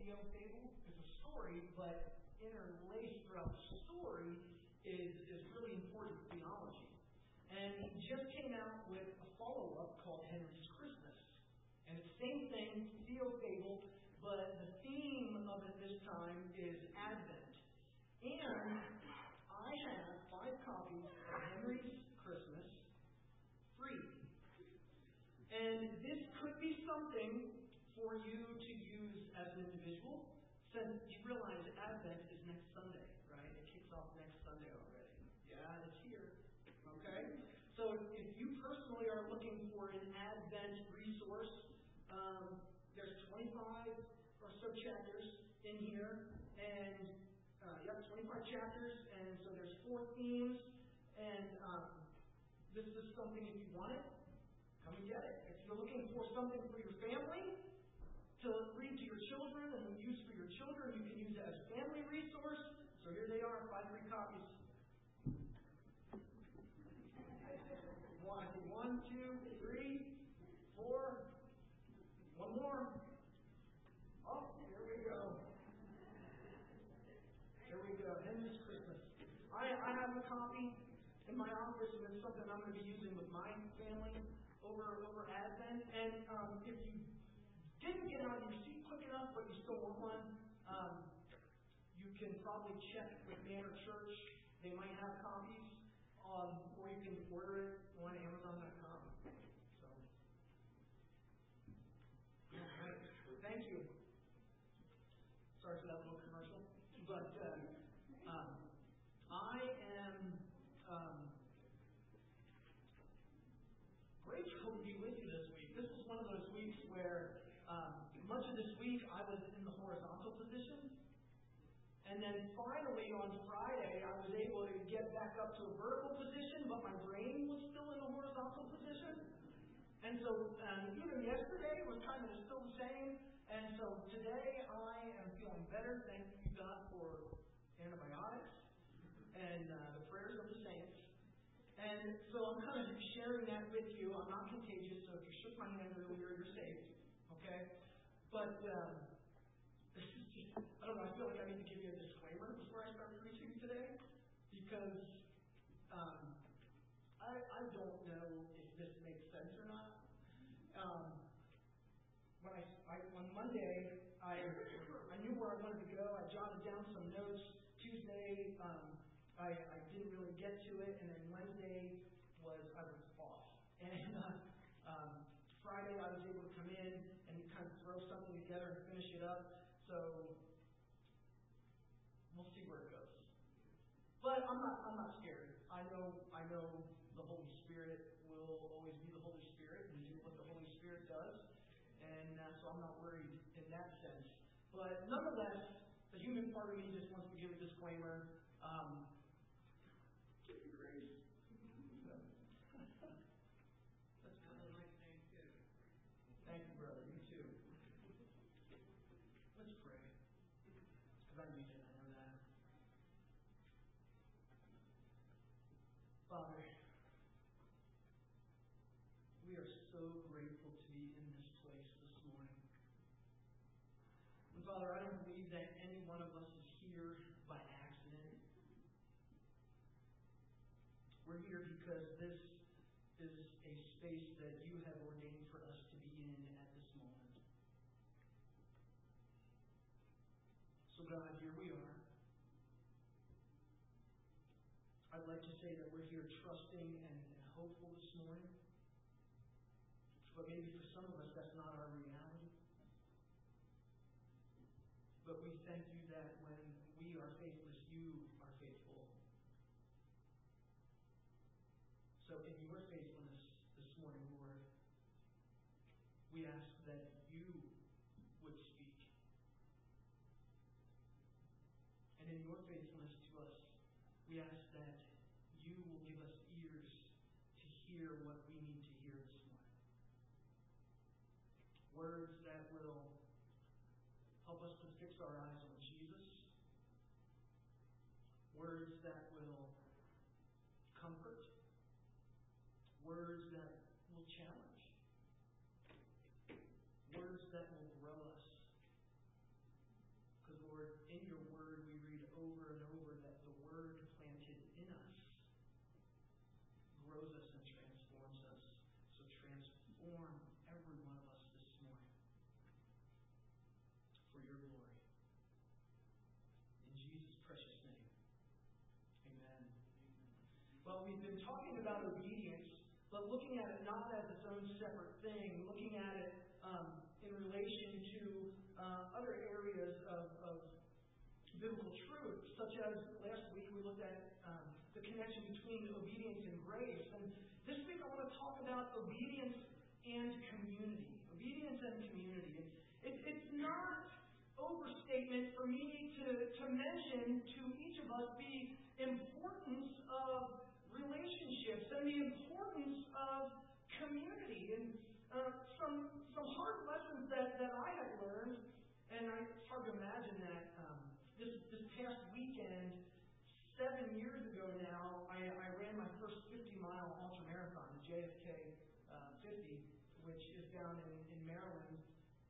Theophable. It's a story, but interlaced throughout the story is really important theology. And he just came out with a follow-up called Henry's Christmas. And it's the same thing, Theophable, but the theme of it this time is Advent. And I have 5 copies of Henry's Christmas free. And this could be something for you to use as an individual, since you realize Advent is next Sunday, right? It kicks off next Sunday already. Yeah, it's here. Okay? So if you personally are looking for an Advent resource, there's 25 or so chapters in here, and 25 chapters, and so there's 4 themes, and this is something, if you want it, come and get it. If you're looking for something for your family to read to your children and use for your children, you can use it as a family resource. So here they are, 5 free copies. 1, 2, 3, 4. One more. Oh, here we go. Here we go. Henry's Christmas. I have a copy in my office, and it's something I'm going to be using with my family over Advent. And if you didn't get out of your seat quick enough, but you still want one, you can probably check with Manor Church. They might have copies, or you can order it on Amazon.com. So, all right. Thank you. Sorry for that little commercial, but I am grateful to be with you this week. This is one of those weeks where much of this week I was in the horizontal position, and then finally on Friday I was able to get back up to a vertical position, but my brain was still in the horizontal position. And so even yesterday was kind of still the same, and so today I am feeling better. Thank you, God, for antibiotics and the prayers of the saints. And so I'm kind of sharing that with you. I'm not contagious, so if you shook my hand earlier, you're safe. Okay? But this is just, I don't know, I feel like I need to give you a disclaimer before I start preaching today, because I don't know if this makes sense or not. On Monday, I knew where I wanted to go. I jotted down some notes. Tuesday, I didn't really get to it, and then Wednesday I was off. And Friday, I was able to come in and kind of throw something together and finish it up. So we'll see where it goes. But I'm not scared. I know the Holy Spirit will always be the Holy Spirit and do what the Holy Spirit does, and so I'm not worried in that sense. But nonetheless, the human part of me just wants to give a disclaimer. Give me grace. That's kind of like Thanksgiving. Thank you, brother. You too. Let's pray. Because I need it. I know that. Father, we are so grateful to be in this place this morning. And Father, I don't believe that any one of us is here by accident. We're here because this is a space that you have ordained for us to be in at this moment. So God, here we are. I'd like to say that we're here trusting and hopeful this morning. But maybe for some of us, that's not our reality. But we thank you that when we are faithless, you are faithful. So in your faithfulness this morning, Lord, we ask that you would speak. And in your faithfulness to us, we ask that you will give us ears to hear what we need to hear this morning. Words that will help us to fix our eyes on Jesus. Words that will comfort. Words that will challenge. Words that will grow us. in your word we read over and over that the word planted in us grows us and transforms us. So transform every one of us this morning for your glory. In Jesus' precious name. Amen. Well, we've been talking about obedience, but looking at it not as its own separate thing, looking at it in relation to other areas of biblical truth, such as last week we looked at the connection between obedience and grace. And this week I want to talk about obedience and community. Obedience and community. It's not overstatement for me to mention to each of us the importance of relationships and the importance of community. And some hard lessons that I had learned, and it's hard to imagine that this past weekend, 7 years ago now, I ran my first 50-mile ultramarathon, the JFK 50, which is down in Maryland.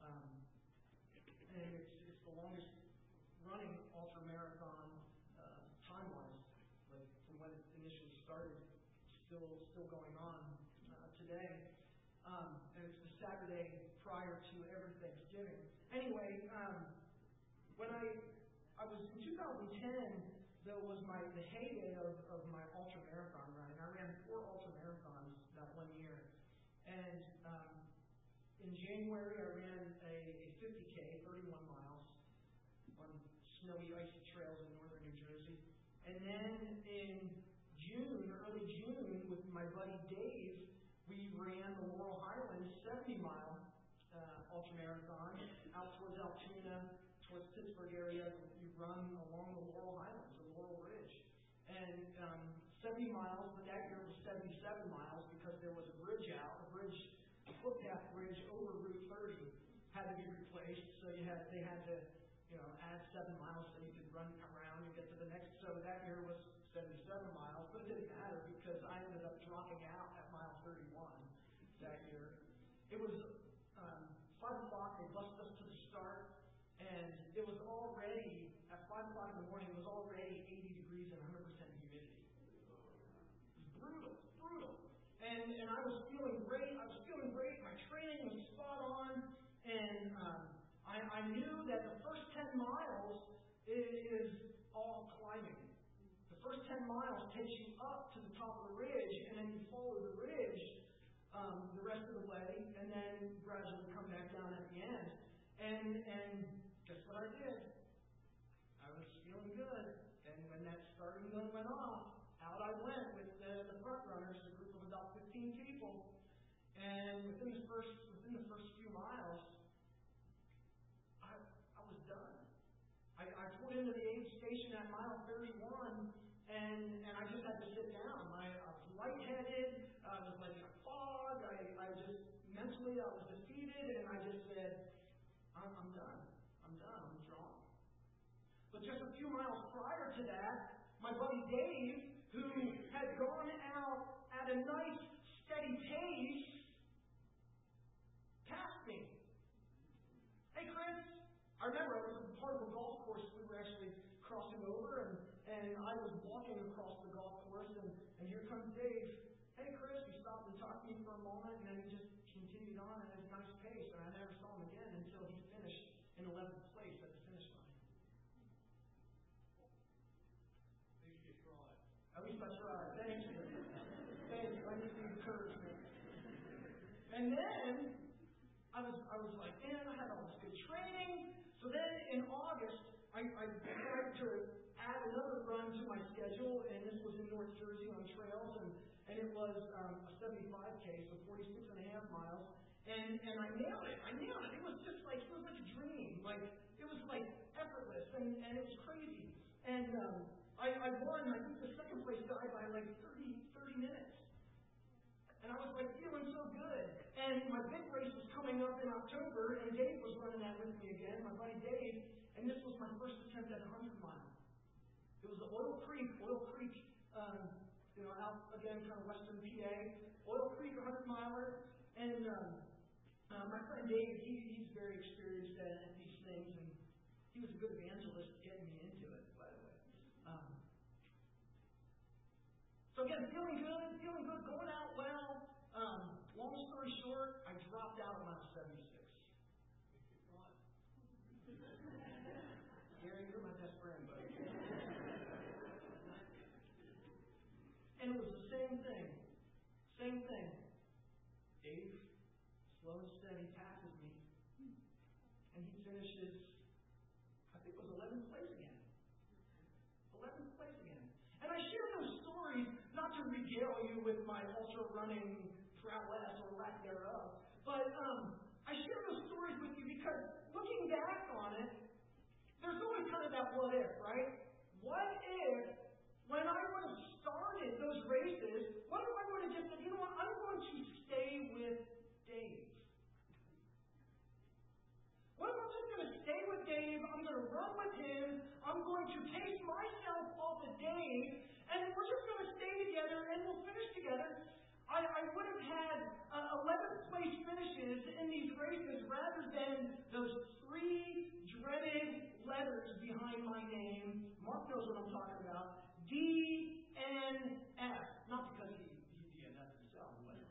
And it's the longest running ultramarathon time-wise, like from when it initially started, still going on today. And it's the Saturday prior to every Thanksgiving. Anyway, when I was in 2010, though, was the heyday of my ultramarathon running. I ran 4 ultramarathons that one year. And in January, I ran a 50K, 31 miles, on snowy, icy trails in northern New Jersey. And then in early June, with my buddy Dave, we ran the Laurel Highlands 70-mile ultramarathon out towards Altoona, towards Pittsburgh area. You run along the Laurel Highlands, the Laurel Ridge. And 70 miles, but that year was 77 miles because there was a footpath bridge over Route 30 had to be replaced. So they had to add 7 miles so you could run around and get to the next. So that year was 77 miles, but it didn't matter because I ended up dropping out at mile 31 that year. It was 5 o'clock, they bussed us to the start, and it was already, at 5 o'clock in the morning, it was already 80 degrees and 100% humidity. It was brutal. And I was feeling great. My training was spot on, and I knew that the first 10 miles is all climbing. The first 10 miles takes you up to the top of the ridge, and then you follow the ridge the rest of the way, and then gradually come back down at the end. And guess what I did? I was feeling good, and when that starting gun went off, out I went with the front runners, a group of about 15 people, and within the first few miles, I was done. I pulled into the aid station at mile 31, and I just had to sit down. I was lightheaded. I was like in a fog. I just mentally I was defeated, and I just said, I'm done. I'm drawn. But just a few miles prior to that, my buddy Dave, who had gone out at a nice steady pace, passed me. Hey, Chris. I remember I was a part of a golf course we were actually crossing over, and I was walking across the golf course, and here comes Dave. Hey, Chris. He stopped and talked to me for a moment, and then he just continued on at his nice pace, and I never saw him again until he finished in 11th place at the finish line. At least I tried. Thank you. I just need encouragement. And then I was like, man, I had all this good training. So then in August, I tried to add another run to my schedule, and this was in North Jersey on trails, and it was a 75K, so 46 and a half miles. And I nailed it. It was just like, it was like a dream. Like, it was like effortless, and it was crazy. And I won. I think the second place guy by like 30 minutes. And I was like feeling so good. And my big race was coming up in October, and Dave was running that with me again, my buddy Dave. And this was my first attempt at a 100-mile. It was the Oil Creek, out again, kind of western PA. Oil Creek 100-miler. And my friend Dave, he's very experienced at these things, and He was a good evangelist getting me into it, by the way. So again, feeling good, going out well. Long story short, I dropped out when I was 76. Gary, you're my best friend, buddy. And it was the same thing. Same thing. Dave, slow and steady, passes me. And he finishes, I think it was 11th place again. 11th place again. And I share those stories not to regale you with my ultra running prowess or lack thereof, but I share those stories with you because looking back on it, there's always kind of that what if, right? What if, when I would have started those races, what if I would have just said, you know what, I'm going to stay with Dave? What if I'm just going to stay with Dave, I'm going to run with him, I'm going to take myself off of Dave, and we're just going to stay together and we'll finish together? I would have had 11th place finishes in these races rather than those 3 dreaded letters behind my name. Mark knows what I'm talking about. DNF. Not because he DNF himself,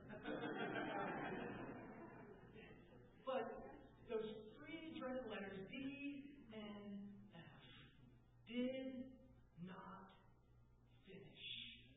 but those 3 dreaded letters, DNF, did not finish.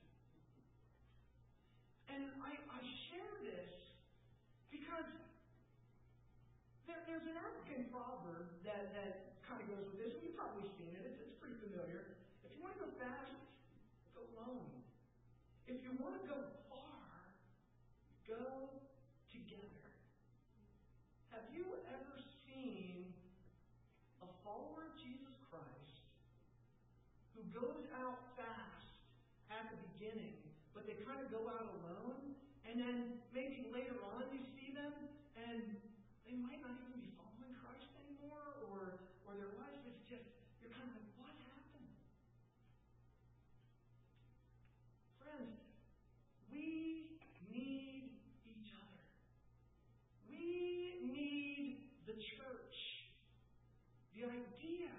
And I share this because there's an African proverb that kind of goes with this. You've probably seen it. It's pretty familiar. If you want to go fast, go alone. If you want to go far, go together. Have you ever seen a follower of Jesus Christ who goes out fast at the beginning, but they kind of go out alone, and then maybe later on you see them, and they might not even be following Christ anymore, or their life is just, you're kind of like, what happened? Friends, we need each other. We need the church. The idea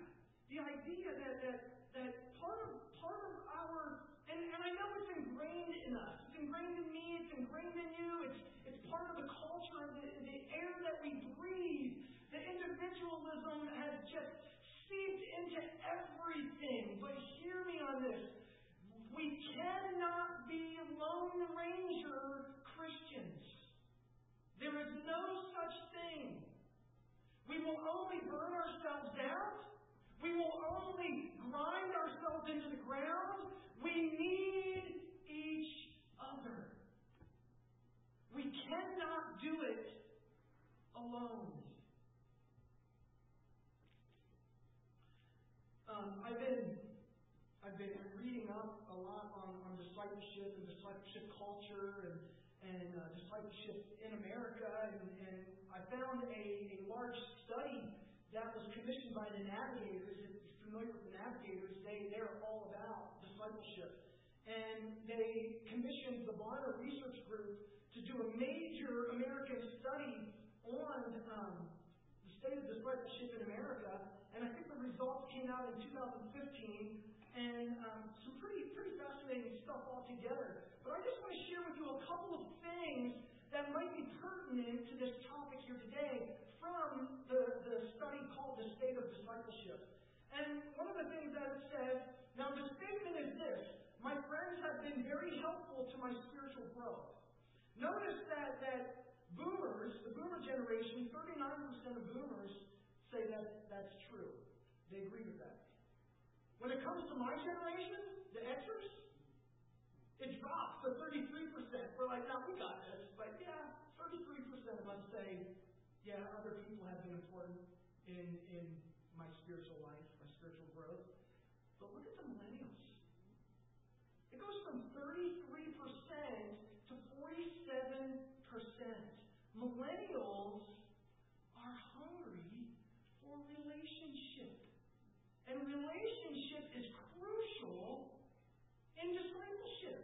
that part of our, and I know it's ingrained in us. It's ingrained in me. It's ingrained in you. It's part of the culture, the air that we breathe. The individualism has just seeped into everything. But hear me on this. We cannot be Lone Ranger Christians. There is no such thing. We will only burn ourselves out. We will only grind ourselves into the ground. We need each other. We cannot do it alone. I've been reading up a lot on discipleship and discipleship culture and discipleship in America, and I found a large study that was commissioned by the Navigators. If you're familiar with the Navigators, they're all about discipleship. And they commissioned the Barna Research Group to do a major American study on the state of discipleship in America. And I think the results came out in 2015, and some pretty fascinating stuff altogether. But I just want to share with you a couple of things that might be pertinent to this topic here today from the study called The State of Discipleship. And one of the things that it says, now the statement is this: my friends have been very helpful to my spiritual growth. Notice that boomers, the boomer generation, 39% of boomers say that that's true. They agree with that. When it comes to my generation, the Xers, it drops to 33%. We're like, no, we got this. But yeah, 33% of us say, yeah, other people have been important in my spiritual life, my spiritual growth. But look at the millennials. It goes from 33% to 47%. Millennials are hungry for relationship. And relationship is crucial in discipleship.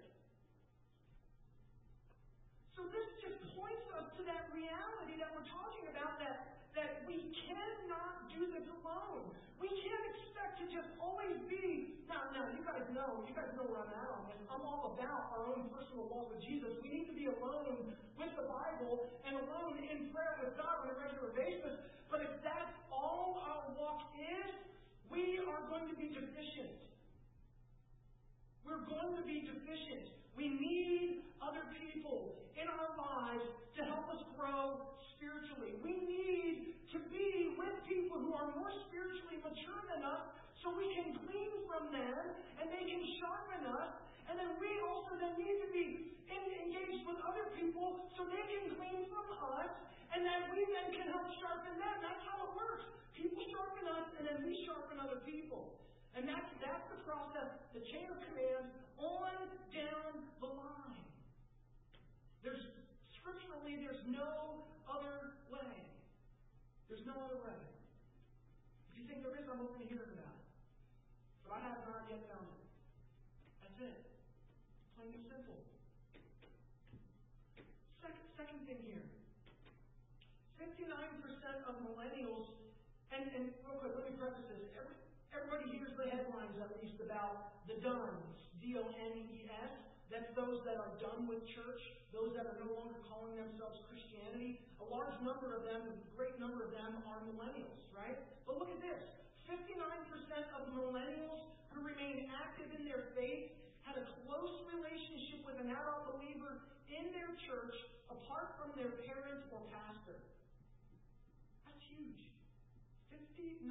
So this just points us to that reality that we're talking about, that we cannot do this alone. We can't expect to just always be, now, you guys know where I'm at on this. I'm all about our own personal walk with Jesus. We need to be alone with the Bible and alone in prayer with God on a regular basis. But if that's all our walk is, we are going to be deficient. We're going to be deficient. We need other people in our lives to help us grow spiritually. We need to be with people who are more spiritually mature than us so we can glean from them and they can sharpen us. And then we also need to be engaged with other people so they can glean from us and then we then can help sharpen them. That's how it works. People sharpen us and then we sharpen other people. And that's the process, the chain of command on down the line. Scripturally, there's no other way. There's no other way. If you think there is, I'm open to hearing about it. But I have not yet found it. That's it. Plain and simple. Second thing here. 59% of millennials, and real quick, let me preface this. Everybody hears the headlines, at least, about the Dones, D-O-N-E-S. That's those that are done with church, those that are no longer calling themselves Christianity. A large number of them, a great number of them, are millennials, right? But look at this. 59% of millennials who remain active in their faith had a close relationship with an adult believer in their church apart from their parent or pastor. That's huge. 59%.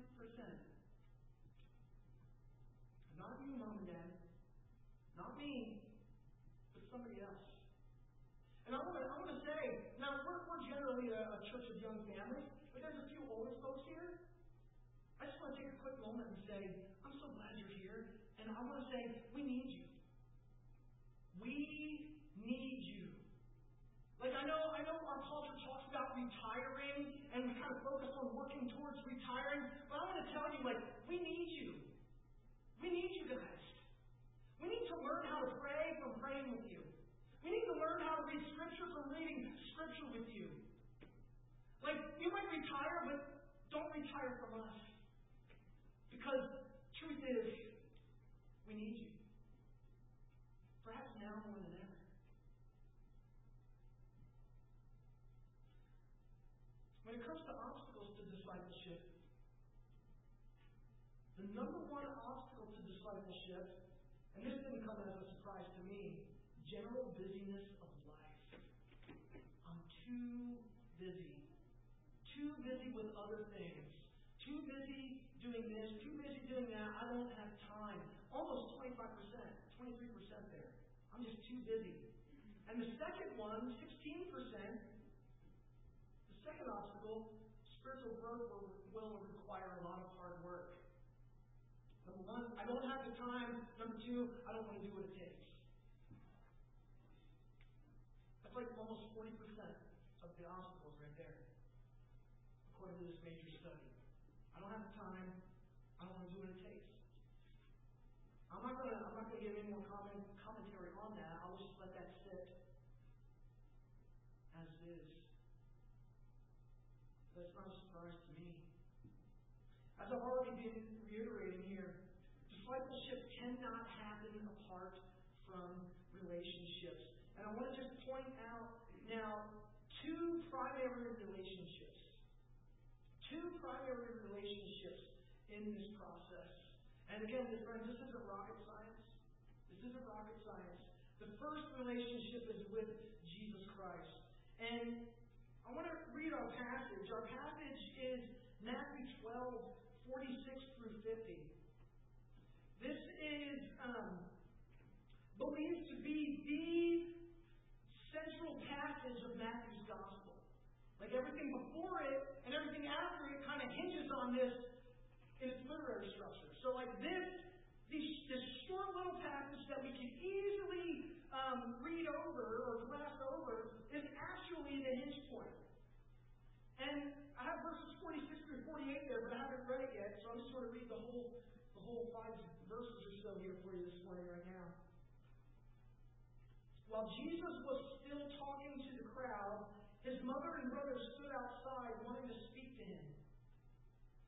Not you, Mom and Dad. Not me. But somebody else. And I want to say, now we're generally a church of young families, but there's a few older folks here. I just want to take a quick moment and say, I'm so glad you're here. And I want to say, we need you. We need you. Like I know our culture talks about retiring, and we kind of focus on working towards retiring, but I want to tell you, we need you. We need you guys. We need to learn how to pray from praying with you. We need to learn how to read Scripture from reading Scripture with you. You might retire, but don't retire from us. Because truth is, we need you. Perhaps now more than ever. When it comes to obstacles to discipleship, the number one obstacle to discipleship, and this didn't come as a surprise to me, general busyness of life. I'm too busy. Too busy with other things. Too busy doing this, too busy doing that. I don't have time. Almost 25%, 23% there. I'm just too busy. And the second one, 16%, the second obstacle, spiritual growth will require a lot of hard work. Number one, I don't have the time. Number two, I don't want to do what it takes. That's almost 40% of the obstacles right there, according to this major study. I don't have the time. I don't want to do what it takes. I'm not going to give any more commentary on that. I'll just let that sit as it is. That's not a surprise to me. As I've already been reiterating here, discipleship cannot happen apart from relationships. And I want to just point out now two primary relationships. Two primary relationships in this process. And again, friends, this isn't rocket science. This isn't rocket science. The first relationship is with Jesus Christ. And I want to read our passage. Our passage is Matthew 12, 46 through 50. This is believed to be the central passage of Matthew's Gospel. Everything before it and everything after it kind of hinges on this in its literary structure. So this short little passage that we can easily read over or glass over is actually the hinge point. And I have verses 46 through 48 there, but I haven't read it yet, so I'm just going to read the whole 5 verses or so here for you this morning right now. While Jesus was still talking to the crowd, his mother and brothers stood outside wanting to speak to him.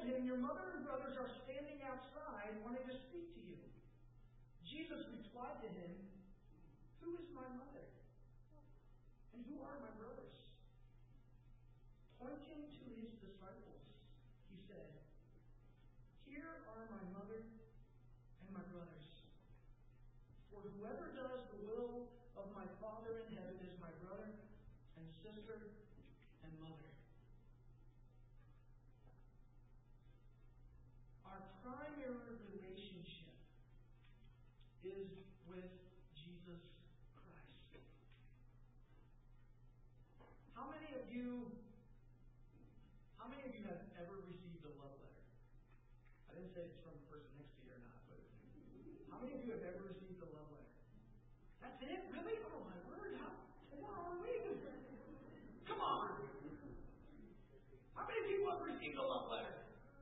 told him, "Your mother and brothers are standing outside wanting to speak to you." Jesus replied to him, "Who is my mother? And who are my brothers?" Pointing to his disciples, he said, "Here are my mother and my brothers. For whoever does the will of my Father in heaven is my brother and sister and mother." Our primary relationship is with Jesus Christ. How many of you have ever received a love letter? I didn't say it's from the person next to you or not, but how many of you have ever received a love letter? That's it? Really? Oh my word, how poor are we? Come on! How many people have received a love letter?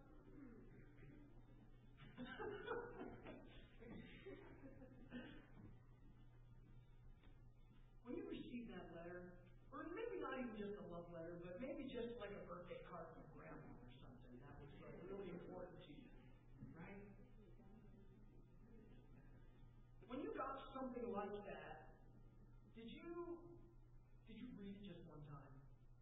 When you receive that letter, or maybe not even just a love letter, but maybe just like a birthday card from grandma or something that was like really important to you, right? When you got something like that, did you read it just one time?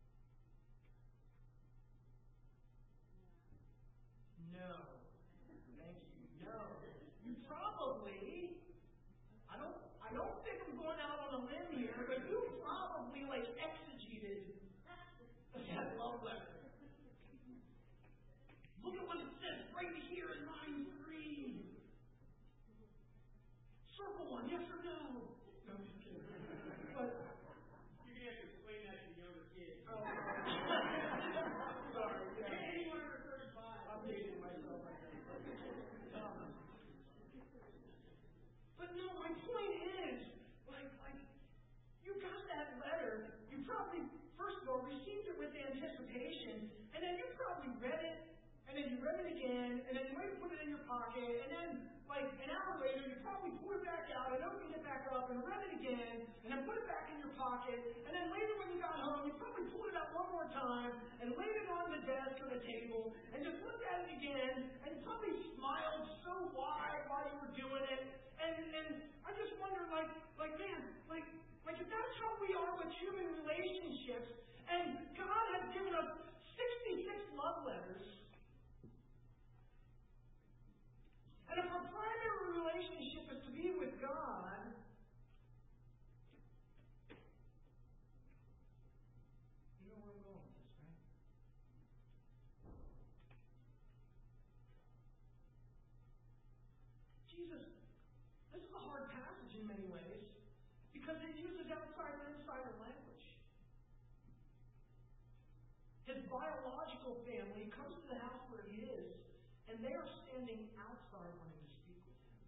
No. Thank you. No. You probably, I don't think I'm going out on a limb here, but you probably exegeted that love letter. Look at what it says right here in line 3. Circle one, yes or no? No, I'm just kidding. But you're going to have to explain that to the younger kids. Oh, sorry. Yeah. Anyone under 35. I'm dating myself right now. But no, my point is, you got that letter. You probably, first of all, received it with anticipation, and then you probably read it, and then you read it again, and then you might put it in your pocket, and then, an hour later, you probably pull it back out and opened it back up and read it again, and then put it back in your pocket, and then later when you got home, you probably pulled it out one more time, and laid it on the desk or the table, and just looked at it again, and probably smiled so wide while you were doing it, and I just wonder, man, if that's how we are with human relationships, and God has given us 66 love letters, and if our primary relationship is to be with God, you know where I'm going with this, right? Jesus, this is a hard passage in many ways, because it uses outside and insider language. His biological family comes to the house where he is, and they are standing outside wanting to speak with him.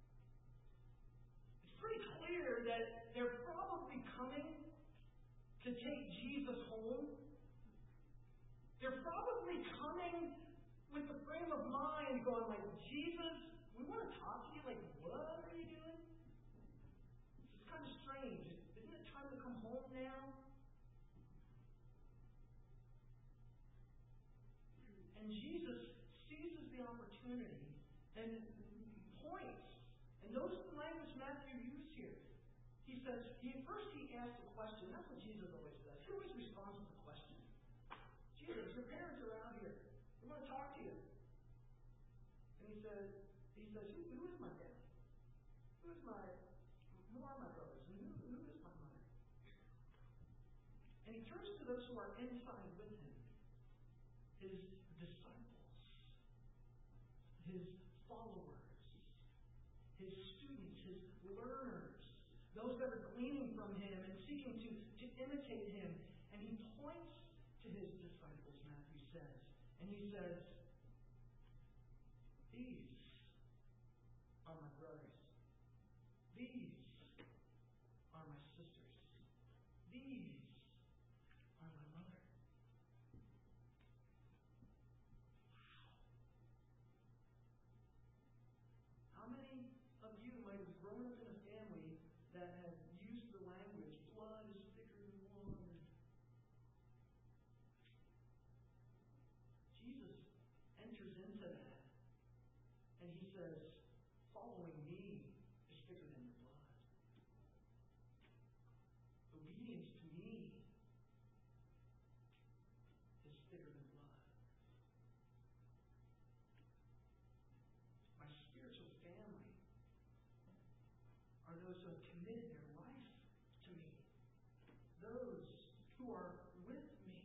It's pretty clear that they're probably coming to take Jesus home. They're probably coming with the frame of mind going "Jesus, we want to talk to you. What are you doing? It's kind of strange. Isn't it time to come home now?" And Jesus seizes the opportunity and points. And notice the language Matthew used here. He says, first he asks a question. That's what Jesus always does. He always responds with a question. "Jesus, your parents are out here. We want to talk to you." And he says, who is my dad? Who are my brothers? And who is my mother? And he turns to those who are inside with him. His disciples, his followers, his students, his learners, those that are gleaning from him and seeking to imitate him. And he points to his disciples, Matthew says, and he says, "These are my brothers. These are my sisters. These are my mother." How many of you might have grown up in a family that has used the language, "blood is thicker than water"? Jesus enters enters into that. And he says, following me is thicker than your blood. Obedience to me is thicker than blood. My spiritual family are those who have committed their life to me. Those who are with me.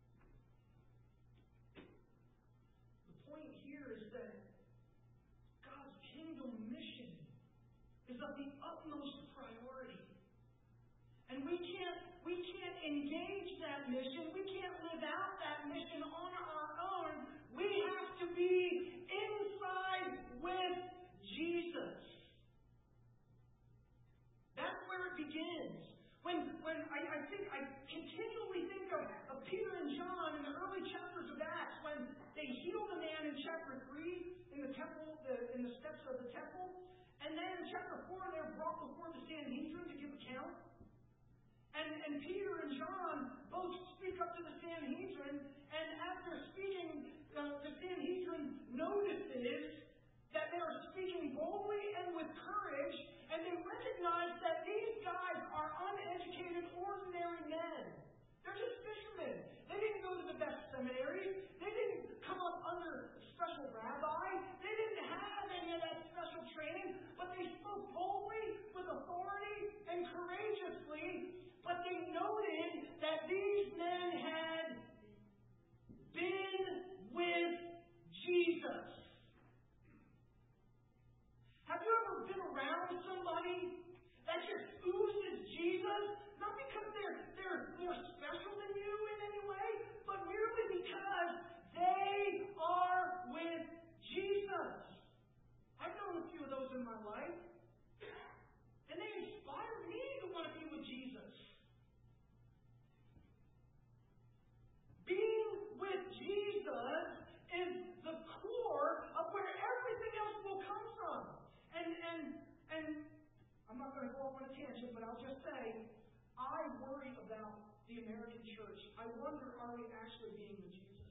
The point here is that God's kingdom mission is of the utmost priority. And we can't engage that mission. We can't live out that mission on our own. We have to be inside with Jesus. That's where it begins. When I continually think of Peter and John in the early chapters of Acts, when they healed a man in chapter 3 in the temple, in the steps of the temple, and then in chapter 4 they're brought before the Sanhedrin to give account. And Peter and John both speak up to the Sanhedrin, and after speaking, the Sanhedrin notices that they are speaking boldly and with courage, and they recognize that these guys are uneducated, ordinary men. They're just fishermen. They didn't go to the best seminaries. They didn't come up under a special rabbi. They didn't have any of that special training, but they spoke boldly, with authority, and courageously. But they noted that these men had been with Jesus. Have you ever been around somebody that just oozes Jesus? Not because they're more special than you in any way, but merely because they are with Jesus. I've known a few of those in my life, and they inspire me to want to be with Jesus. Being with Jesus is the core of where everything else will come from. And I'm not going to go off on a tangent, but I'll just say, I worry about the American church. I wonder, are we actually being with Jesus?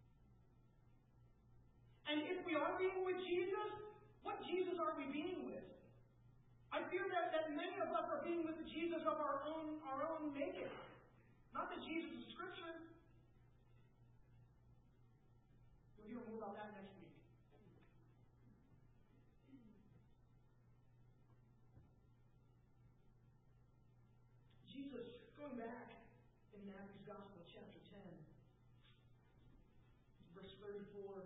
And if we are being with Jesus, what Jesus are we being with? I fear that many of us are being with the Jesus of our own making. Not the Jesus of Scripture. You'll hear more about that next week. Jesus, going back in Matthew's Gospel, chapter 10, verse 34,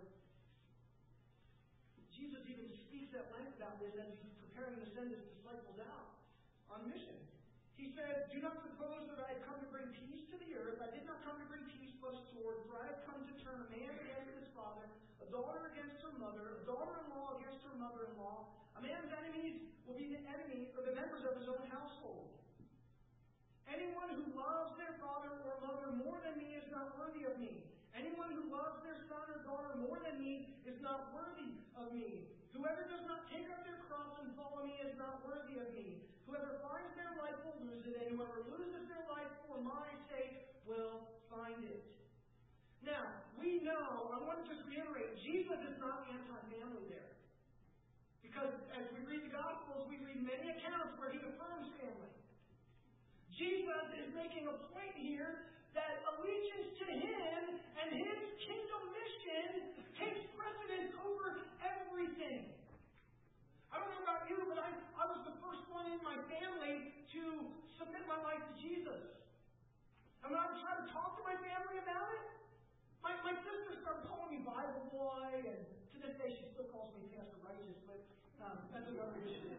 Jesus even speaks at length about this as he's preparing to send his disciples out on mission. He said, "Do not suppose that I have come to bring peace to the earth. I did not come to bring peace but a sword, for I have come to turn a man against his father, a daughter against her mother, a daughter-in-law against her mother-in-law. A man's enemies will be the enemy or the members of his own household. Anyone who loves their father or mother more than me is not worthy of me. Anyone who loves their son or daughter more than me is not worthy of me. Whoever does not take up their cross and follow me is not worthy of me. Whoever finds their life will lose it, and whoever loses their life for my sake will find it." Now, we know, I want to just reiterate, Jesus is not anti-family there. Because as we read the Gospels, we read many accounts where he affirms family. Jesus is making a point here that allegiance to him and his kingdom mission takes precedence over everything. I don't know about you, but I was the first one in my family to submit my life to Jesus. And when I would try to talk to my family about it, my sister started calling me Bible boy, and to this day she still calls me Pastor Righteous, but that's another issue.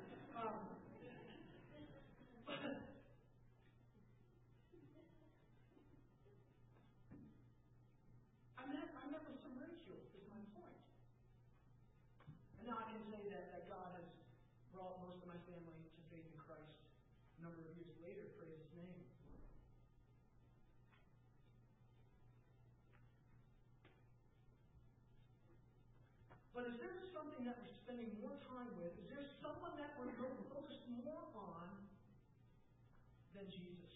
I met with some ridicule, is my point. And now I can say that God has brought most of my family to faith in Christ a number of years later, praise his name. But is there something that we're spending more time with? Is there someone that we're focused more on than Jesus?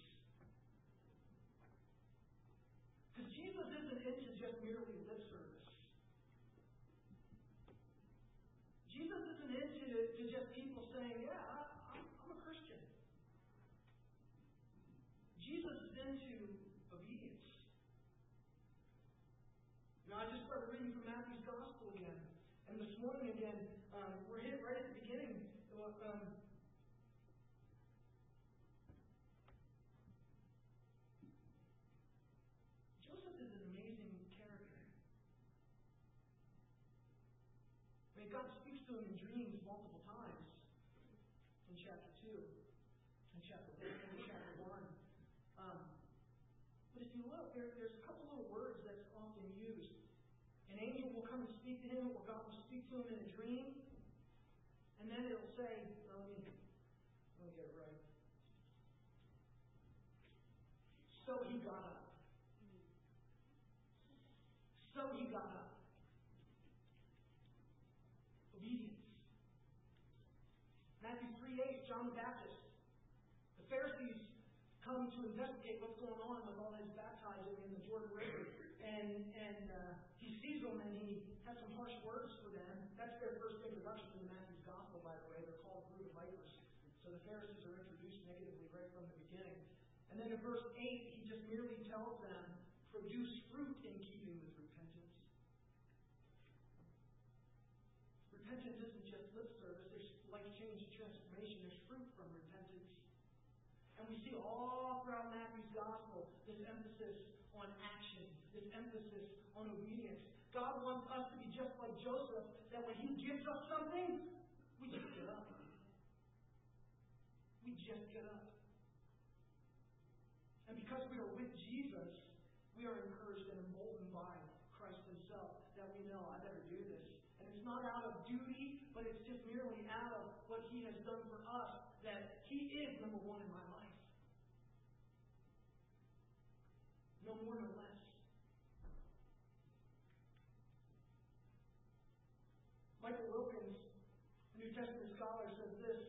Because Jesus isn't into just merely lip service. to just people saying, yeah, I'm a Christian. Jesus is into obedience. I just started reading from Matthew's Gospel again. And this morning again, we're hit right at the beginning. Joseph is an amazing character. God speaks to him in dreams multiple times in chapter 2, in chapter 1, in chapter 1. But if you look, there's a couple little words that's often used. An angel will come and speak to him, or God will speak to him in a dream, and then it'll say, let me get it right. So he got up. So he got up. Obedience. Matthew 3:8, John the Baptist. The Pharisees come to investigate what's going on with all his baptizing in the Jordan River. And he sees them and he has some harsh words for them. That's their first introduction to Matthew's Gospel, by the way. They're called brood of vipers. So the Pharisees are introduced negatively right from the beginning. And then in verse 8, he just merely tells them, produce fruit in keeping with repentance. Repentance isn't just lip service. There's life change and transformation. There's fruit from repentance. And we see all throughout Matthew's Gospel this emphasis on action, this emphasis on obedience. God wants us to be just like Joseph, that when he gives us something, we just get up. We just get up. And because we are with Jesus, we are encouraged and emboldened by Christ himself, that we know, I better do this. And it's not out of duty, but it's just merely out of what he has done for us, that he is number one in my life. No more, no less. Michael Wilkins, a New Testament scholar, says this.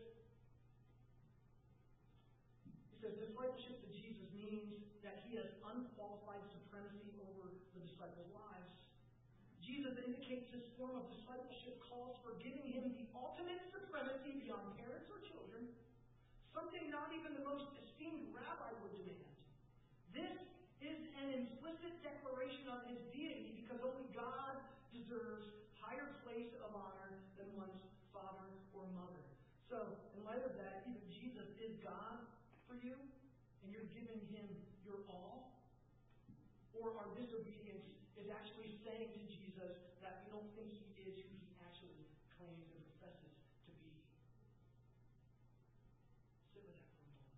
He says, discipleship to Jesus means that he has unqualified supremacy over the disciples' lives. Jesus indicates his form of discipleship calls for giving him the ultimate supremacy beyond parents or children, something not even the most esteemed rabbi would demand. This is an implicit declaration of his deity because only God deserves higher place of honor than one's father or mother. So, in light of that, either Jesus is God for you and you're giving him your all, or our disobedience is actually saying to Jesus that we don't think he is who he actually claims and professes to be. Sit with that for a moment.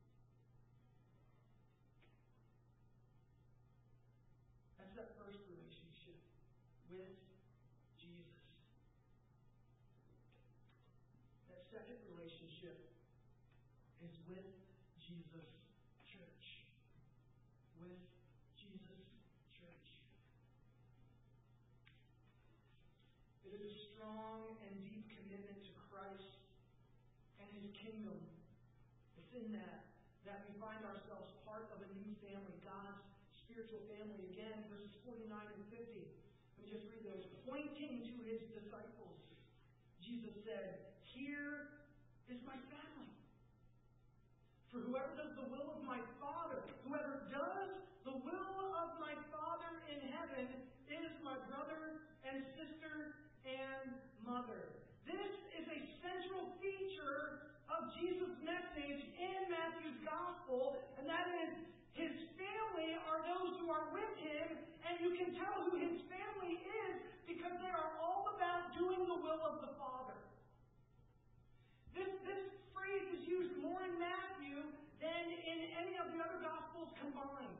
That's that first relationship with Jesus. That second relationship is with Jesus Church. With Jesus Church. It is a strong and deep commitment to Christ and his kingdom. It's in that we find ourselves part of a new family, God's spiritual family. Again, verses 49 and 50. Let me just read those. Pointing to his disciples, Jesus said, "Here is my family. For whoever does the will of my Father, whoever does the will of my Father in heaven is my brother and sister and mother." This is a central feature of Jesus' message in Matthew's Gospel, and that is his family are those who are with him, and you can tell who his family is because they are all about doing the will of the Father. This phrase is used more in Matthew than in any of the other Gospels combined.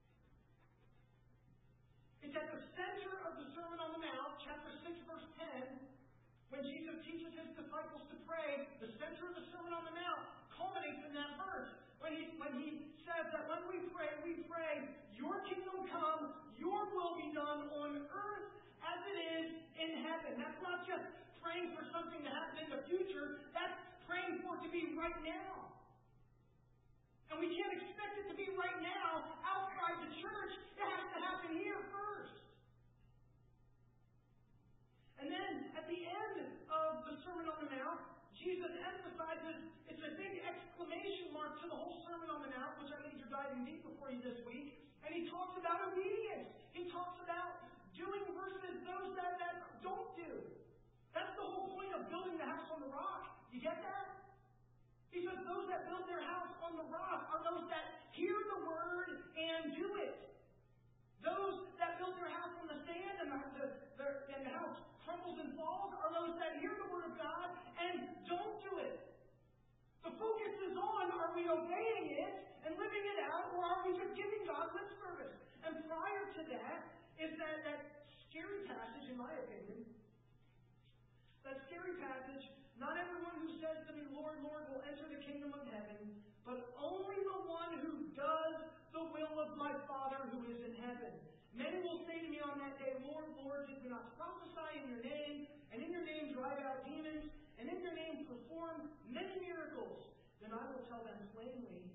It's at the center of the Sermon on the Mount, chapter 6, verse 10, when Jesus teaches his disciples to pray. The center of the Sermon on the Mount culminates in that verse. When he says that when we pray, your kingdom come, your will be done on earth as it is in heaven. That's not just praying for something to happen in the future. That's praying for it to be right now. And we can't expect it to be right now outside the church. It has to happen here first. And then at the end of the Sermon on the Mount, Jesus emphasizes, it's a big exclamation mark to the whole Sermon on the Mount, which I think you're diving deep before you this week. And he talks about obedience. He talks about doing versus those that don't do. That's the whole point of building the house on the rock. You get that? He says those that build their house on the rock are those that hear the word and do it. Those that build their house on the sand and the house crumbles and falls are those that hear the word of God and don't do it. The focus is on, are we obeying it and living it out, or are we just giving God lip service? And prior to that is that scary passage, in my opinion. That scary passage, not everyone who says to me, Lord, Lord, will enter the kingdom of heaven, but only the one who does the will of my Father who is in heaven. Many will say to me on that day, Lord, Lord, did we not prophesy in your name, and in your name drive out demons, and in your name perform many miracles? Then I will tell them plainly,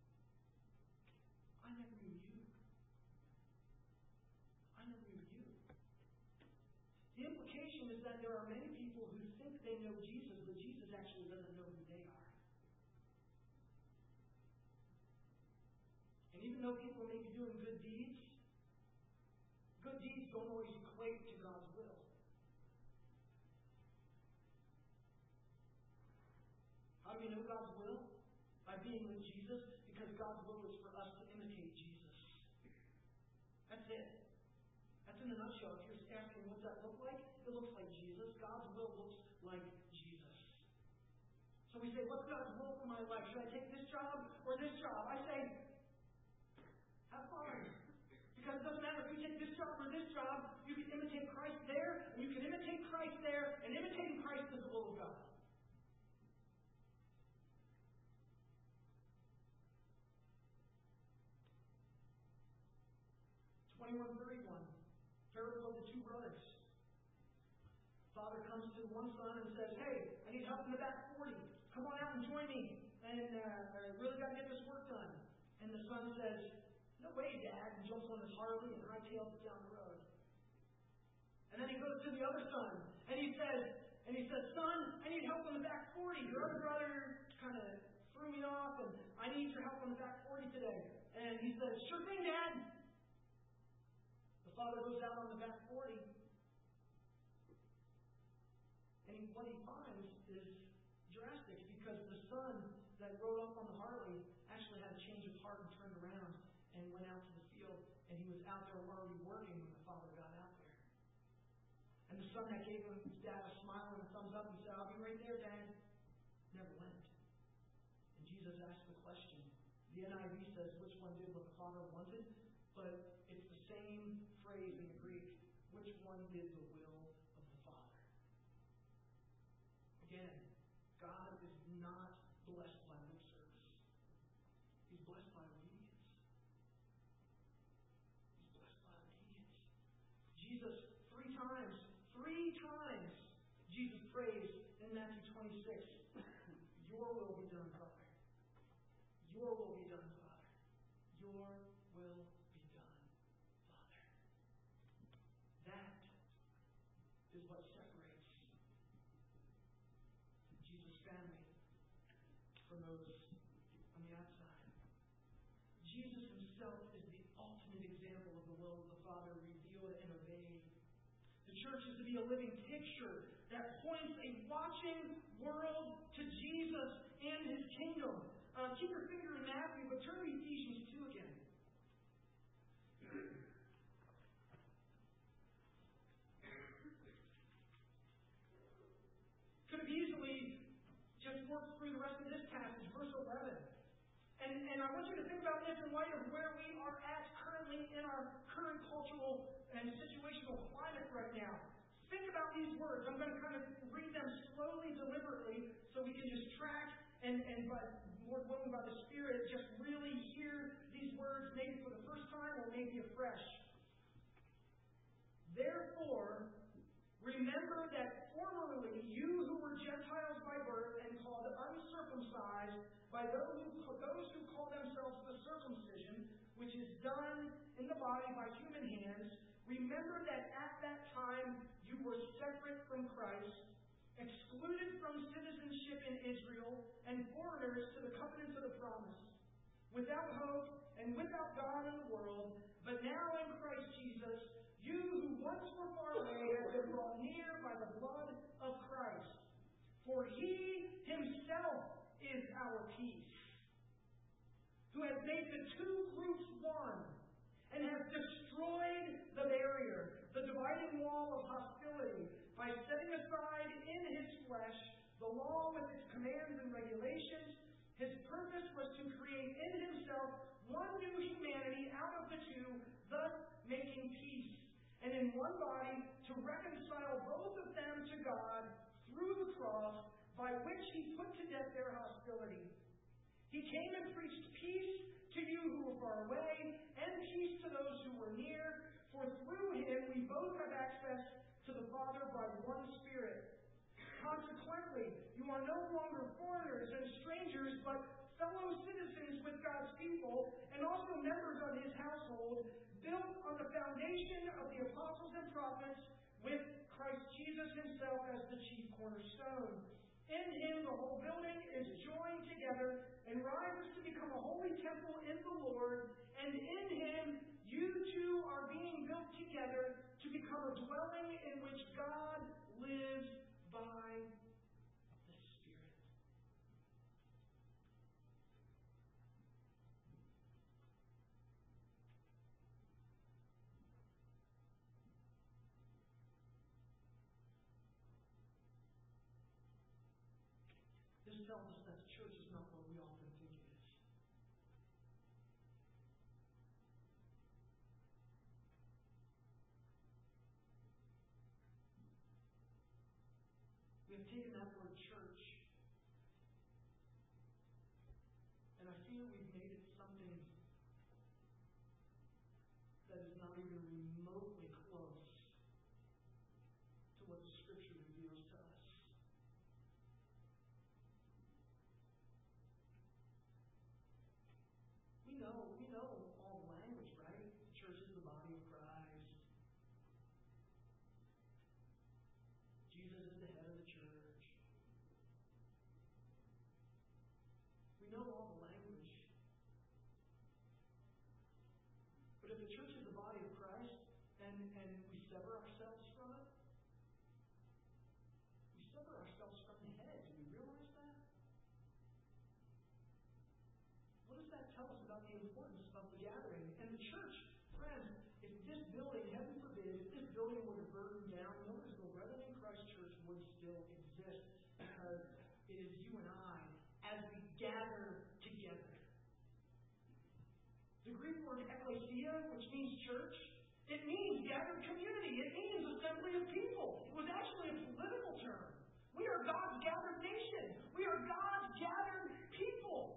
I never knew you. I never knew you. The implication is that there are many people who think they know Jesus, but Jesus actually doesn't know who they are. And even though people may be doing good deeds don't always equate to God's will. How do we know God's will? By being with Jesus, because God's will is for us to imitate Jesus. That's it. That's in a nutshell. If you're asking what does that look like, it looks like Jesus. God's will looks like Jesus. So we say, what's God's will for my life? Should I take this job or this job? I say, have fun. Because it doesn't matter if you take this job or this job, you can imitate Christ there, and you can imitate Christ there, and imitating Christ is the will of God. Parable of the two brothers. Father comes to one son and says, hey, I need help in the back 40. Come on out and join me. And I really got to get this work done. And the son says, no way, Dad. And jumps on his Harley and hightails it down the road. And then he goes to the other son. And he says, son, I need help on the back 40. Your other brother kind of threw me off, and I need your help on the back 40 today. And he says, sure thing, Dad. The father goes out on the back 40. And what he finds is drastic, because the son that rode up on the Harley actually had a change of heart and turned around and went out to the field, and he was out there already working when the father got out there. And the son that gave his dad a smile and a thumbs up and said, I'll be right there, Dad, never went. And Jesus asked the question. The NIV says which one did what the father wanted, but it's the same phrase in the Greek. Which one did the will of the Father? Again, God is not blessed by lip service. He's blessed by obedience. He's blessed by obedience. Jesus, three times, Jesus prays in Matthew 26, your will be done, Father. Your will be done, Father. Your will be done, Father. That is what separates Jesus' family from those on the outside. Jesus himself is the ultimate example of the will of the Father revealed and obeyed. The church is to be a living picture that points a watching world to Jesus and his kingdom. Keep your finger in Matthew, but turn to Ephesians 2 again. Could have easily just worked through the rest of this passage, verse 11. And I want you to think about this in light of where we are at currently in our current cultural and situational climate right now. Think about these words. I'm going to kind of read them slowly, deliberately, so we can just track and by more willing by the Spirit, just really hear these words maybe for the first time or maybe afresh. Therefore, remember that formerly you who were Gentiles by birth and called uncircumcised by those who call themselves the circumcision, which is done in the body by human hands, remember that at that time you were separate from Christ, excluded from citizenship in Israel, and foreigners to the covenants of the promise, without hope and without God in the world, but now in Christ Jesus, you who once were far away have been brought near by the blood of Christ. For He Himself is our peace, who has made the two groups one, and has destroyed the barrier, the dividing wall of hostility, by setting aside in His flesh the law with its commands and regulations. His purpose was to create in Himself one new humanity out of the two, thus making peace, and in one body to reconcile both of them to God through the cross, by which He put to death their hostility. He came and preached peace to you who were far away, and peace to those who were near, for through Him we both have access to the Father by one Spirit. Consequently, you are no longer foreigners and strangers, but fellow citizens with God's people, and also members of His household, built on the foundation of the apostles and prophets, with Christ Jesus Himself as the chief cornerstone. In Him the whole building is joined together and rises to become a holy temple in the Lord, and in Him you two are being built together to become a dwelling in which God lives by the Spirit. This tells us that the church is not what we often think it is. We have taken that word church, and I feel we've made it something that is not even remotely close to what the Scripture reveals to us. We know all the language, right? The church is the body of Christ. Jesus is the head of the church. We know all the language. But if the church is the body of Christ and we sever ourselves from it, we sever ourselves from the head. Do we realize that? What does that tell us about the importance of the gathering? And the church, friends, if this building, heaven forbid, if this building were to burn down, notice the Brethren in Christ Church would still exist, because it is you and I as we gather together. The Greek word ekklesia, which means church, it means gathered community. It means assembly of people. It was actually a political term. We are God's gathered nation. We are God's gathered people.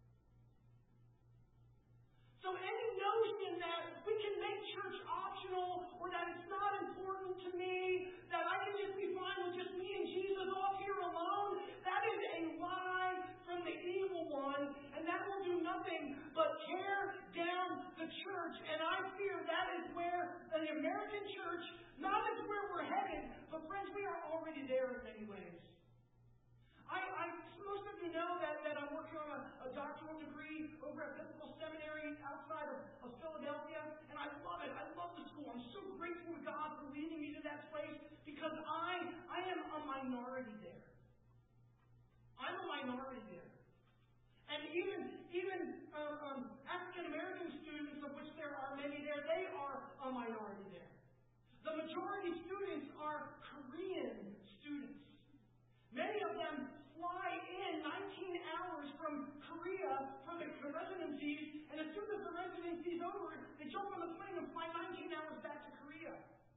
So any notion that we can make church optional, or that it's not important to me, that I can just be fine with just me and Jesus off here alone, that is a lie from the evil one, and that will do nothing but tear down the church. And I fear that is where the American church, not as where we're headed, but friends, we are already there in many ways. Most of you know that I'm working on a doctoral degree over at Biblical Seminary outside of Philadelphia, and I love it. I love the school. I'm so grateful to God for leading me to that place, because I am a minority there. I'm a minority there. And even African American students, of which there are many there, they are a minority there. The majority students are Korean students. Many of them fly in 19 hours from Korea for the residencies, and as soon as the residency's over, they jump on the plane and fly 19 hours back to Korea.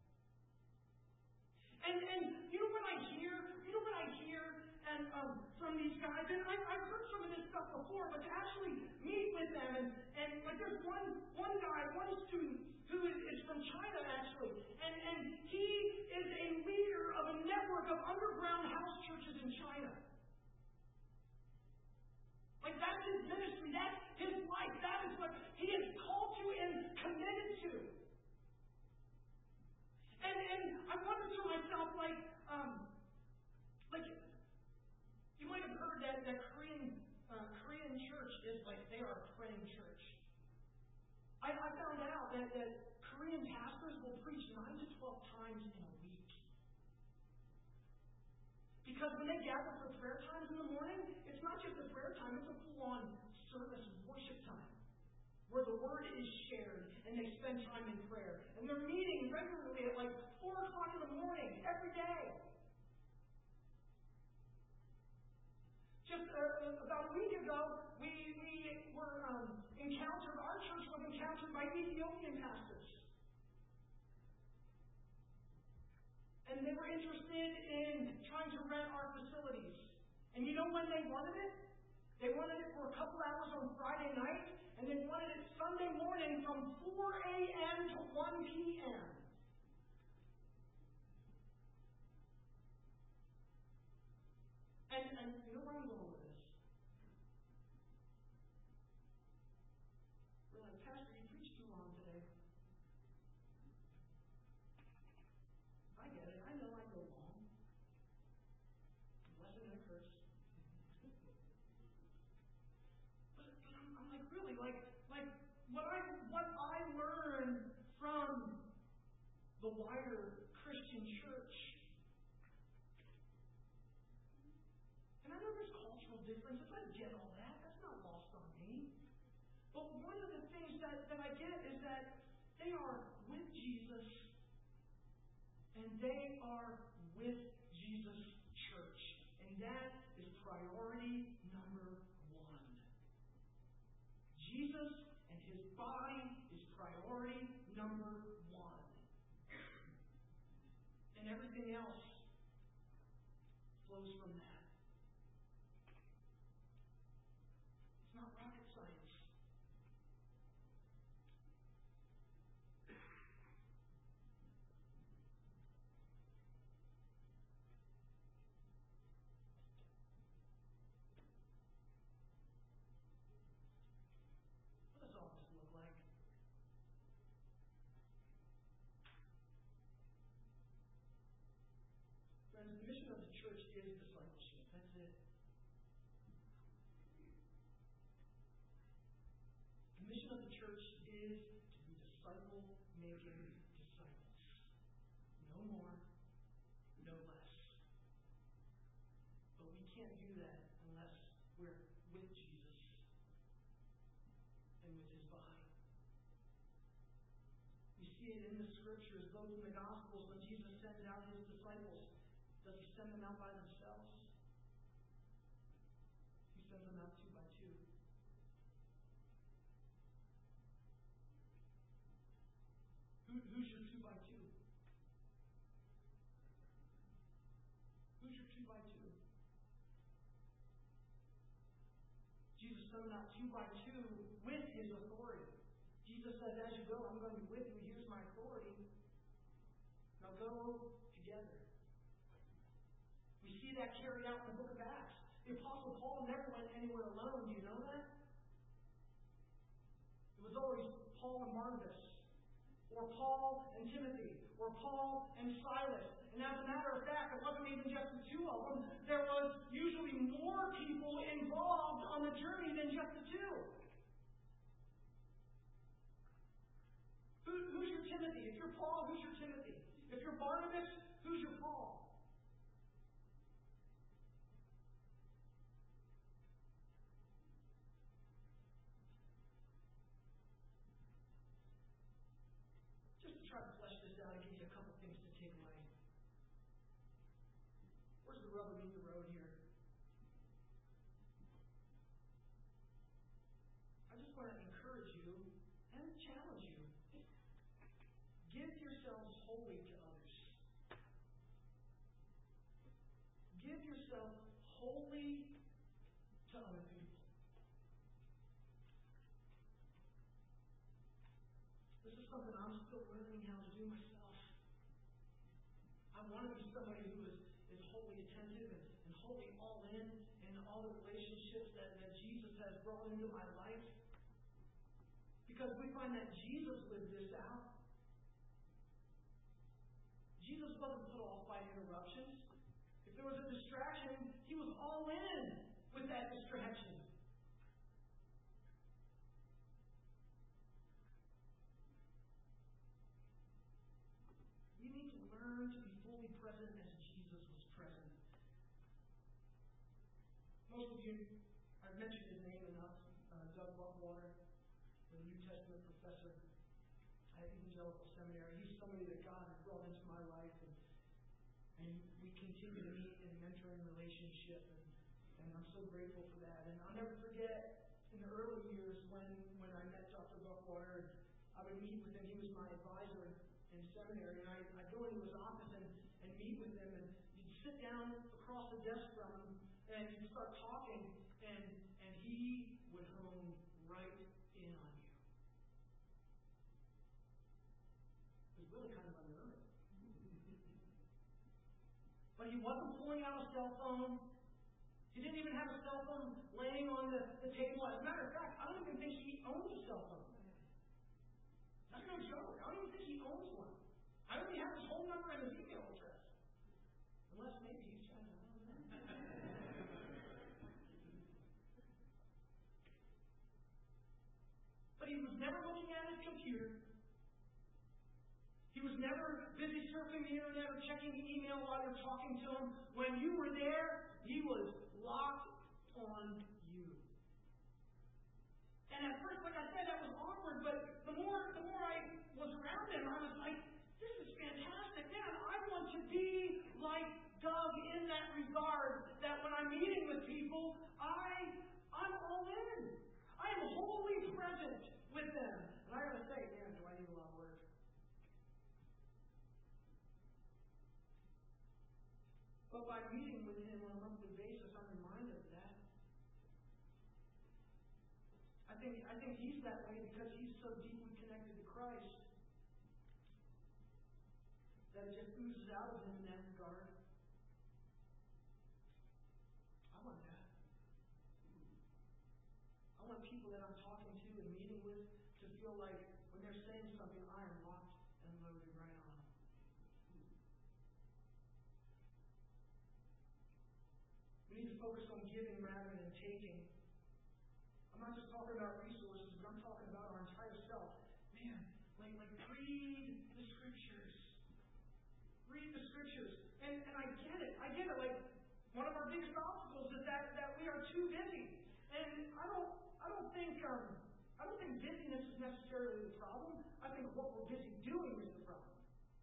And you know what I hear? And from these guys, and I've heard some of this stuff before, but to actually meet with them, and like there's one guy, one student who is from China actually, and he is a leader of a network of underground house churches in China. Like that's his ministry, that's his life, that is what he is called to and committed to. And I wonder to myself, that Korean pastors will preach 9 to 12 times in a week. Because when they gather for prayer times in the morning, it's not just a prayer time, it's a full-on service worship time, where the word is shared and they spend time in prayer. And they're meeting regularly at like 4 o'clock in the morning every day. Just about a week ago, we were encountered, our church was encountered by Ethiopian pastors. And they were interested in trying to rent our facilities. And you know when they wanted it? They wanted it for a couple hours on Friday night, and they wanted it Sunday morning from 4 a.m. to 1 p.m. And you know where I'm going with this? We're like, Pastor, you preached too long today. I get it. I know I go long. Lesson and a curse. But I'm like, really, like what I learned from the wider Christian church. And I know there's cultural differences. I get all that. That's not lost on me. But one of the things that I get is that they are with Jesus and they are with Jesus Church. And that is priority number one. Jesus and his body is priority number one. And everything else flows from that. It's not rocket science. What does all this look like? Friends, the mission of the church is discipleship. That's it. The mission of the church is to be disciple-making disciples. No more, no less. But we can't do that unless we're with Jesus and with his body. We see it in the scriptures, both in the Gospels, when Jesus sends out his disciples. Does he send them out by themselves? He sends them out 2 by 2. Who's your 2 by 2? Who's your 2 by 2? Jesus sent them out 2 by 2 with his authority. Jesus says, as you go, I'm going to be with you. Here's my authority. Now go together. We see that carried out in the book of Acts. The Apostle Paul never went anywhere alone. Do you know that? It was always Paul and Barnabas, or Paul and Timothy, or Paul and Silas. And as a matter of fact, it wasn't even just the 2 of them. There was usually more people involved on the journey than just the 2. Who's your Timothy? If you're Paul, who's your Timothy? If you're Barnabas, who's your Paul? Just to try to flesh this out and give you a couple things to take away. Where's the rubber meet the road here? I just want to encourage you and challenge you. Give yourselves wholly to others. Give yourself wholly to other people. This is something I'm still learning how to do myself. I want to be somebody who is wholly attentive and wholly all in all the relationships that Jesus has brought into my life. Because we find that Jesus lived this out. Jesus wasn't put off by interruptions. If there was a distraction, he was all in with that distraction. Most of you, I've mentioned his name enough, Doug Buckwater, the New Testament professor at Evangelical Seminary. He's somebody that God has brought into my life, and we continue to meet in a mentoring relationship, and I'm so grateful for that. And I'll never forget in the early years when I met Dr. Buckwater, I would meet with him. He was my advisor in seminary, and I'd go into his office and meet with him, and you'd sit down across the desk from him, and you'd start talking, and he would hone right in on you. It was really kind of unnerving. But he wasn't pulling out a cell phone. He didn't even have a cell phone laying on the table. As a matter of fact, I don't even think he owns a cell phone. That's no joke. I don't even think he owns one. I don't even have his phone number and his email address. Unless maybe he's trying to. But he was never looking at his computer. He was never busy surfing the internet or checking the email while you're talking to him. When you were there, he was locked on you. And at first, like I said, that was awkward, but the more I was around him, I was like, this is fantastic. Man, I want to be like Doug in that regard, that when I'm meeting with people, I'm all in. I am wholly present with them. And I gotta say, man, do I need a lot of work. But by meeting with him on a monthly basis, I'm reminded of that. I think he's that way because he's so deeply connected to Christ that it just oozes out of him in that regard. I want that. I want people that I'm talking to and meeting with to feel like when they're saying something, I am locked and loaded right on. We need to focus on giving rather than taking. I'm not just talking about resources, but I'm talking about our entire self. Man, like read the scriptures. Read the scriptures. And I get it. Like, one of our biggest obstacles is that we are too busy. And I don't think busyness is necessarily the problem. I think what we're busy doing is the problem.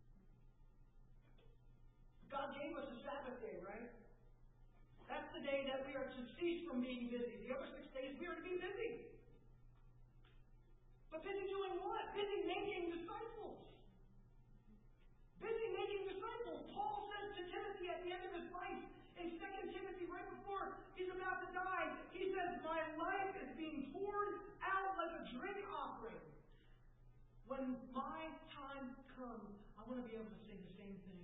God gave us a Sabbath day, right? That's the day that we are to cease from being busy. The other 6 days we are to be busy. But busy doing what? Busy making disciples. Busy making disciples. Paul says to Timothy at the end of his life, in 2 Timothy, right before he's about to die, he says, my life is being poured out like a drink offering. When my time comes, I want to be able to say the same thing.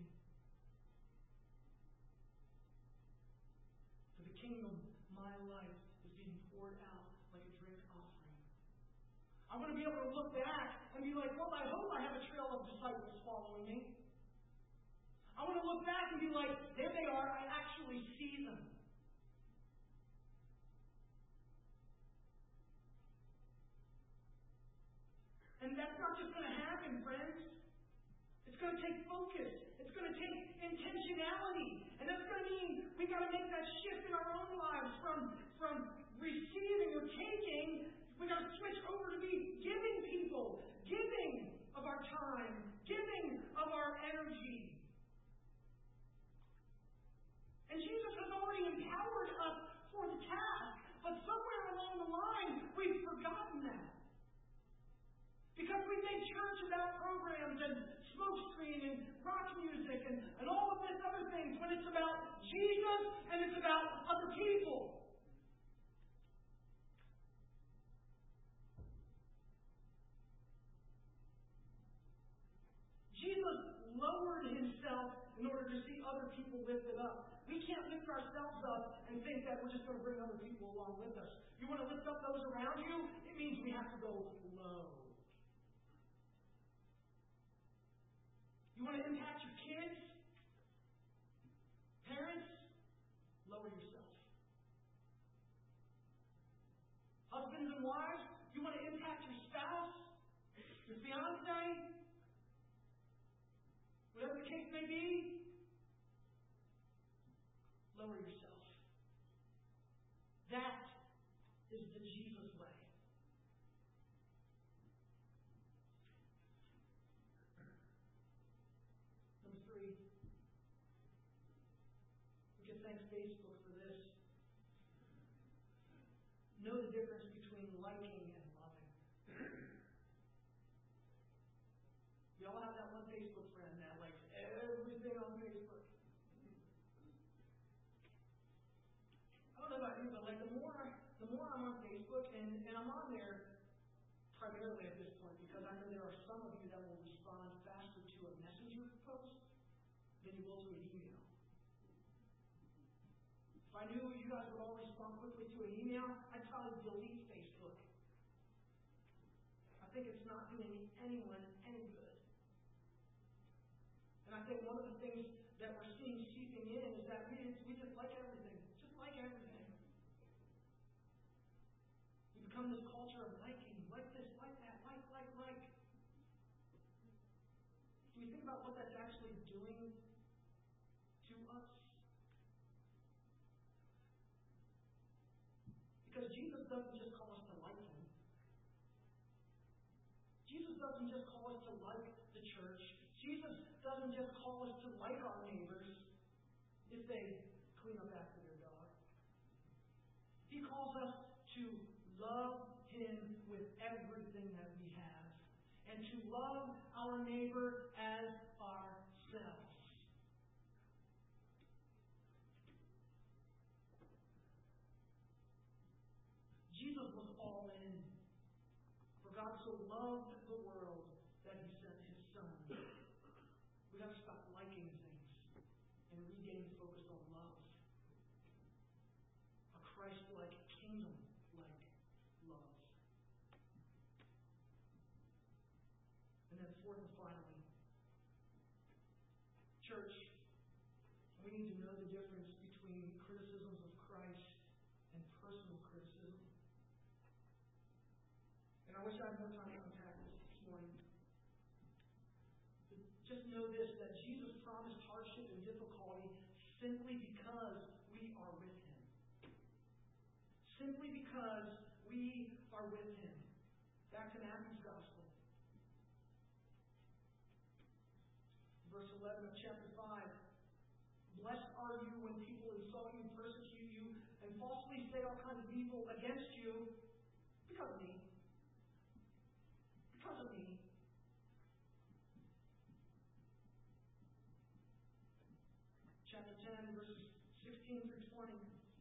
For the kingdom, my life is being poured out like a drink offering. I want to be able to look back and be like, well, I hope I have a trail of disciples following me. I want to look back and be like, there they are, I actually see them. And that's not just going to happen, friends. It's going to take focus. It's going to take intentionality. And that's going to mean we've got to make that shift in our own lives from receiving or taking. We've got to switch over to be giving people, giving of our time, giving of our energy. And Jesus has already empowered us for the task, but somewhere along the line, we've forgotten that. Because we make church about programs and smokescreen and rock music and all of this other things when it's about Jesus and it's about other people. Jesus lowered himself in order to see other people lifted up. We can't lift ourselves up and think that we're just going to bring other people along with us. You want to lift up those around you? It means we have to go low. You want to impact your kids? Parents? Lower yourself. Husbands and wives? You want to impact your spouse? Your fiancé? Whatever the case may be? Lower yourself. is the Jesus way. Number 3, we can thank Facebook for this. Know the difference between liking and loving. We all have that one Facebook friend that likes everything on Facebook. I don't know about you, but like the more I'm on Facebook, and I'm on there primarily at this point because I know there are some of you that will respond faster to a messenger post than you will to an email. If I knew you guys would all respond quickly to an email, I'd probably delete Facebook. I think it's not doing anyone any good. And I think one of the things that we're seeing seeping in is that we just like everything. Just like everything. We become this culture of liking, like this, like that, like. Do we think about what that's actually doing to us? Because Jesus doesn't just call us to like Him. Jesus doesn't just call us to like the church. Jesus doesn't just call us to like our neighbors if they clean up after their dog. He calls us to love Him with everything that we have and to love our neighbor as ourselves. Jesus was all in. For God so loved the world that He sent His Son. We have to stop liking things and regain focus on love. A Christ-like, kingdom-like love. And then fourth and finally, church, we need to know the difference between criticisms of Christ and personal criticism. And I wish I had more time to unpack this morning. But just know this, that Jesus promised hardship and difficulty simply because we are with Him. Simply because we are with Him. Back to Matthew's Gospel. Verse 11 of chapter 5. Blessed are you when people insult you, persecute you, and falsely say all kinds of evil against you because of me. Because of me. Chapter 10, verses 16 through 20.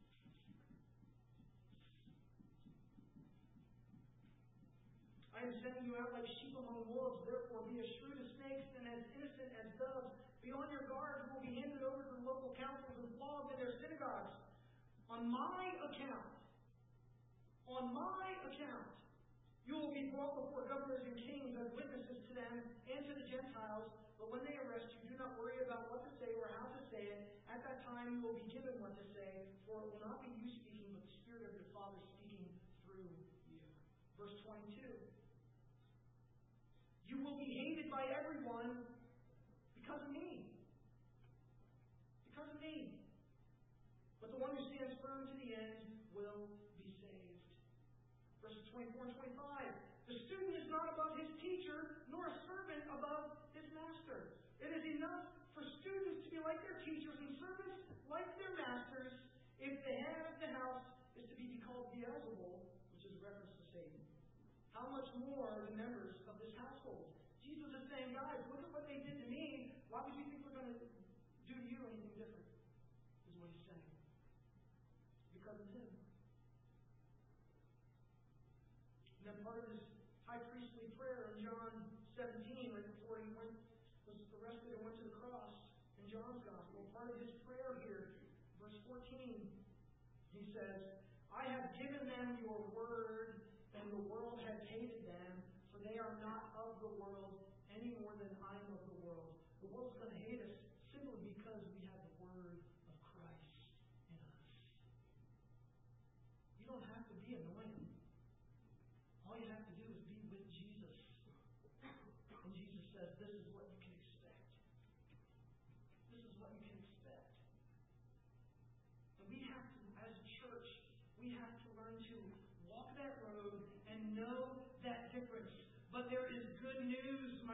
I am sending you out like sheep among wolves, therefore be as shrewd as snakes and as innocent as doves. Be on your guard, you will be handed over to the local councils and flogged in their synagogues. On my account, you will be brought before governors and kings as witnesses to them and to the Gentiles. But when they arrest you, do not worry about what to say or how to say it. At that time you will be given what to say, for it will not be you speaking, but the Spirit of your Father speaking through you. Verse 22. You will be hated by everyone because of me. Because of me. But the one who stands firm to the end will be saved. Verses 24 and 25. The student is not above his teacher, nor a servant above his master. It is enough for students to be like their teachers and servants like their masters. If the head of the house is to be called Beelzebul, which is a reference to Satan, how much more the members of this household? Jesus is saying, guys, look at what they did to me. Why would you think we're going to do to you anything different? Is what He's saying. Because of Him. And then part of His high priestly prayer in John 17, right before He was arrested and went to the cross in John's Gospel, part of His prayer here, verse 14, He says, I have given them your word, and the world has hated them, for they are not of the world any more than I am of the world. The world's going to hate us simply because we have the word of Christ in us. You don't have to be annoying. All you have to do is be with Jesus. And Jesus says, this is what you can expect. This is what you can expect. And we have to, as a church, we have to learn to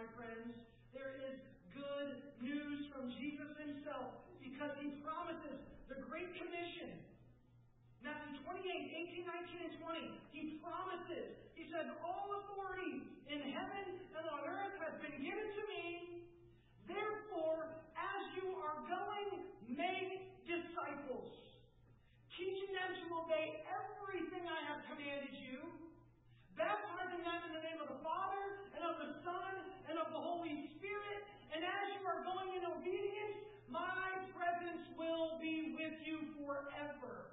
my friends. There is good news from Jesus himself because he promises the Great Commission. Matthew 28, 18, 19, and 20. He promises. He says, all authority in heaven and on earth has been given to me. Therefore, as you are going, make disciples, teaching them to obey everything I have commanded you, baptizing them in the name of the Father, and of the Son, and of the Holy Spirit. And as you are going in obedience, my presence will be with you forever.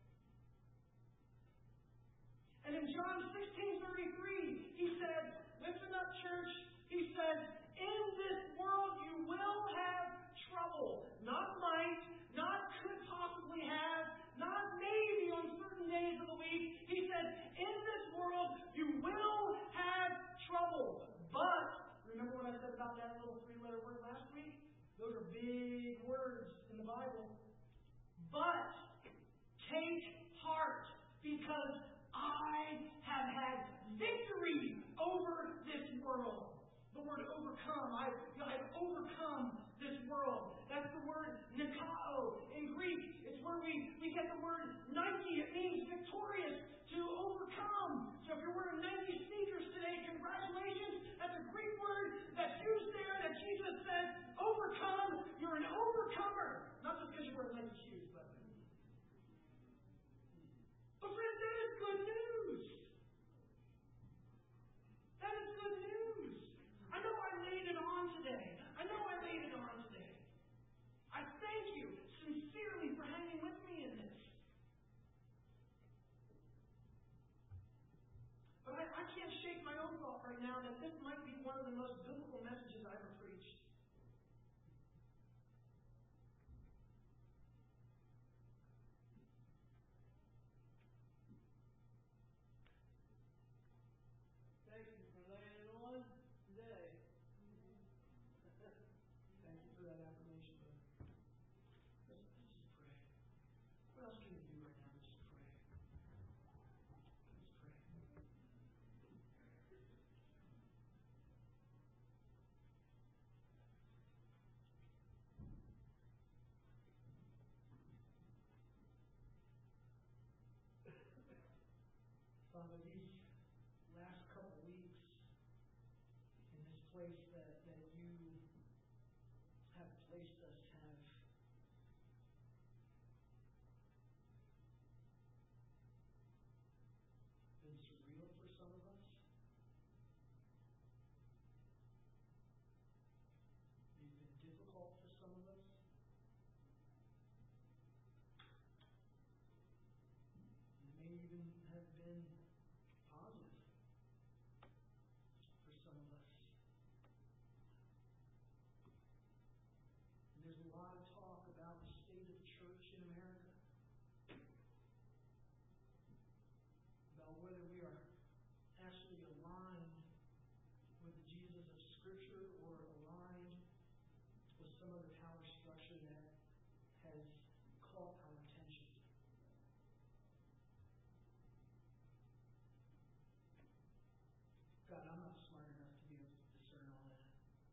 And in John 16:33, he says, listen up, church, he says, in this world you will have trouble. Not might, not could possibly have, not maybe on certain days of the week. He says, in this world you will have trouble. But, remember what I said about that little three-letter word last week? Those are big words in the Bible. But, take heart, because I have had victory over this world. The word overcome. I've overcome this world. That's the word nikao in Greek. It's where we get the word Nike. It means victorious, to overcome. So if you're wearing Nike sneakers today, congratulations. That's a Greek word that's used there that Jesus says, overcome. You're an overcomer. Not just because you wear Nike shoes, but friends, that is good news. That is good news. I know I laid it on today. I thank you sincerely for hanging with me in this. But I can't shake my own thought right now that this might be one of the most biblical messages I ever preached. Thank you for laying it on today. Thank you for that affirmation, brother. Let's just pray. What else can we do right now? Just pray. Let's pray. Father, these last couple weeks in this place that you have placed us have been surreal for some of us. They've been difficult for some of us. They may even have been positive for some of us. And there's a lot of talk about the state of the church in America. About whether we are actually aligned with the Jesus of Scripture or aligned with some other power structure that has caught our attention. God, I'm not smart enough to be able to discern all that.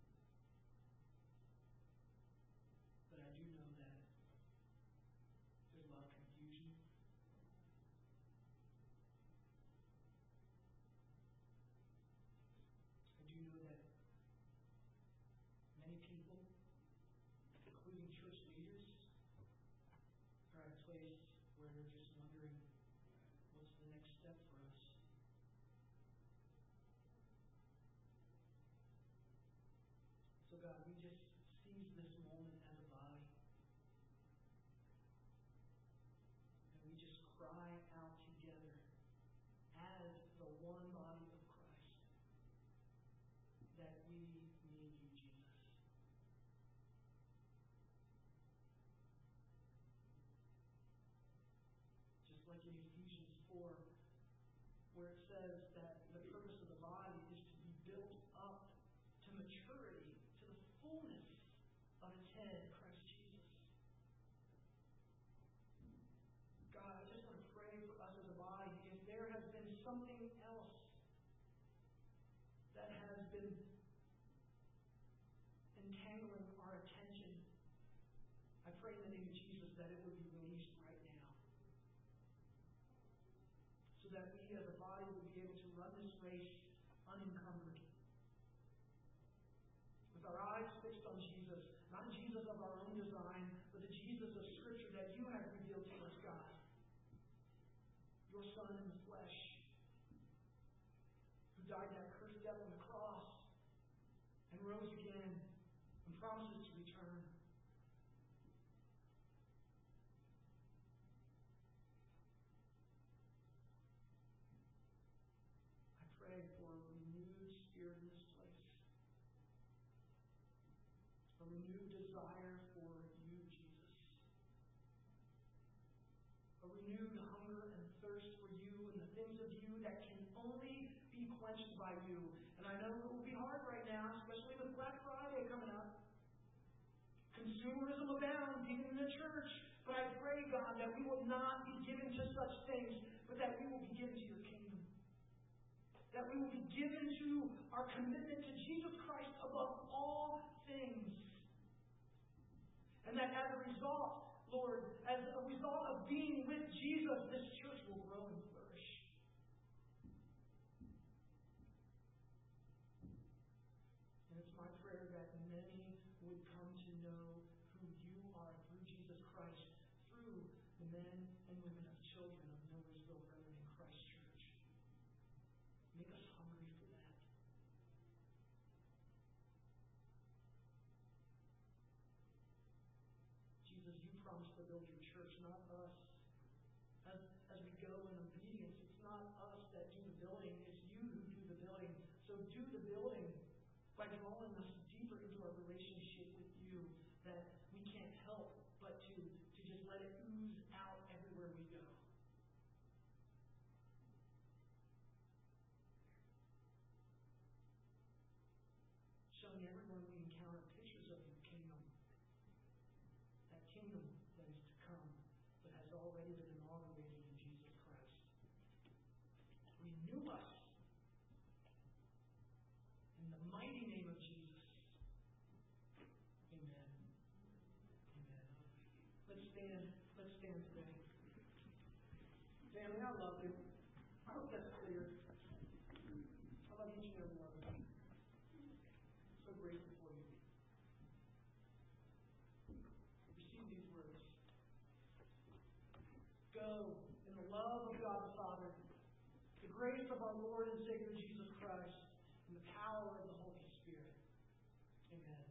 But I do know that there's a lot of confusion. I do know that many people, including church leaders, are at a place where they're just wondering, what's the next step for us? So God, we just seize this moment as a body. And we just cry out together as the one body of Christ that we need you, Jesus. Just like in Ephesians 4, where it says that the purpose of the body is to be built up to maturity, to the fullness of its head, Christ Jesus. God, I just want to pray for us as a body. If there has been something else that has been that it would be released right now. So that we as a body would be able to run this race unencumbered. With our eyes fixed on Jesus, not a Jesus of our own design, but the Jesus of Scripture that you have revealed to us, God. Your Son in the flesh, who died that cursed death on the cross and rose again and promises to return. I pray for a renewed spirit in this place, a renewed desire for you, Jesus, a renewed hunger and thirst for you and the things of you that can only be quenched by you. And I know it will be hard right now, especially with Black Friday coming up. Consumerism abounds, even in the church. But I pray, God, that we will not be given to such things, but that we will be given to your kingdom. That we will be given to our commitment to Jesus Christ above all things. And that as a result, Lord, as a result of being with Jesus, this church will grow and flourish. And it's my prayer that many would come to know who you are through Jesus Christ, through the men and women of children of Millersville Brethren in Christ Church. Make us hungry for that. Jesus, you promised to build your church, not us. As we go in obedience, it's not us that do the building, it's you who do the building. So do the building by drawing us deeper into our relationship with you, that we can't help but to just let it ooze out everywhere we go. Showing everyone we encounter pictures of your kingdom. That kingdom that is to come, but has already been inaugurated in Jesus Christ. Renew us in the mighty name of Jesus. Amen. Amen. Let's stand today. Family, I love you. I hope that's clear. I love each and every one of you. So grateful for you. Receive these words. Go in the love of God the Father, the grace of our Lord and Savior Jesus Christ, and the power of the Holy Spirit. Amen.